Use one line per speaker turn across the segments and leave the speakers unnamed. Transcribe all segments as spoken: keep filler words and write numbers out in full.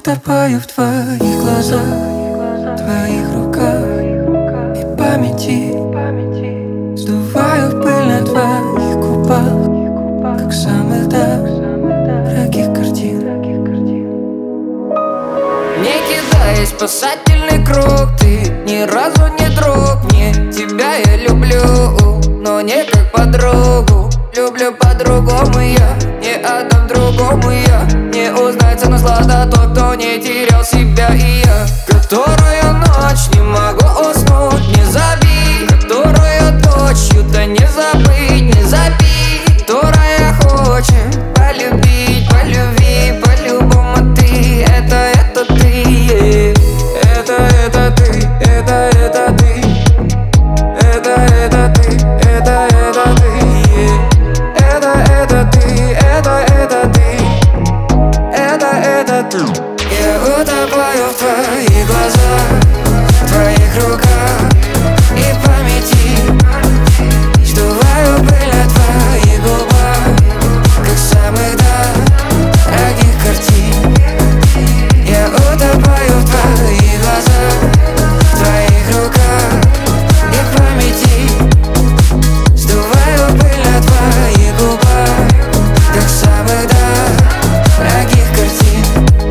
утопаю в твоих глазах, твоих руках и памяти. Сдуваю пыль на твоих губах, как самых дорогих картин.
Не кидаясь в спасательный круг, ты ни разу не друг. Мне тебя я люблю, но не как подругу. Люблю по-другому я, не отдам другому я. Не узнать цену слада тот, кто не терял себя. И я, которую ночь не могу уснуть, не забить, которую ночью, да не забыть, не забить, которая хочет полюбить, по любви, по-любому ты. Это, это ты, yeah. Это, это ты, это, это ты. Это, это ты, это, это ты, yeah. Это, это ты, это, это ты. Это, это ты. Я утопаю в твоих глазах, в твоих руках и памяти. Сдуваю пыль на твоих губах, как самых дорогих картин. Я утопаю в твоих глазах, в твоих руках и памяти. Сдуваю пыль на твоих губах, как самых дорогих картин.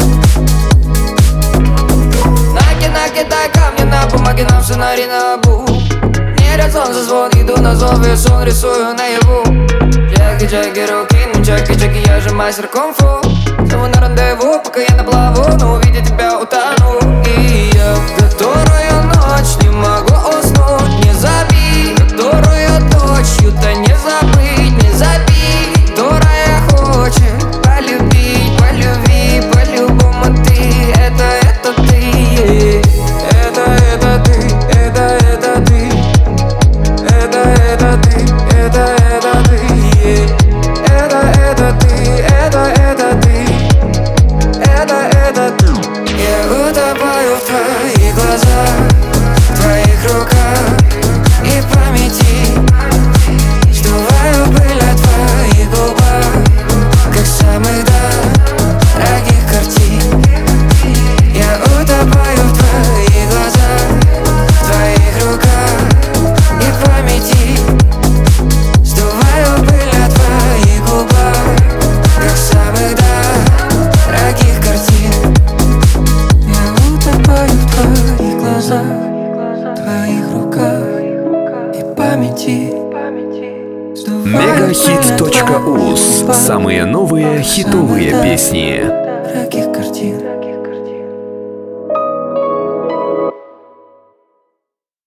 Накидай камни на бумаге, нам сценарий на обу. Мерят солнце, звон, иду на зов, и сон рисую наяву. Джеки-джеки, руки, ну джеки-джеки, я же мастер кунг-фу. Зову на рандеву, пока я на плаву, но увидя тебя утону. И я, которую ночь не могу уснуть, не забить, которую ночью, да не забыть, не забить, которая хочет полюбить, по любви, по-любому ты. Это, это ты, yeah. Это, это ты, это, это ты. Это, это ты, это, это ты, yeah. Это, это ты, это, это ты. Это, это ты. Я утопаю в твоих глазах, в твоих руках и памяти. Сдуваю пыль на твоих губах, как самых дорогих картин. Я утопаю в твоих глазах, в твоих руках и памяти. Сдуваю пыль на твоих губах, как самых дорогих картин.
Я утопаю в твоих глазах, твоих руках и памяти.
Мегахит точка уз. Самые новые хитовые песни.
Дорогих картин.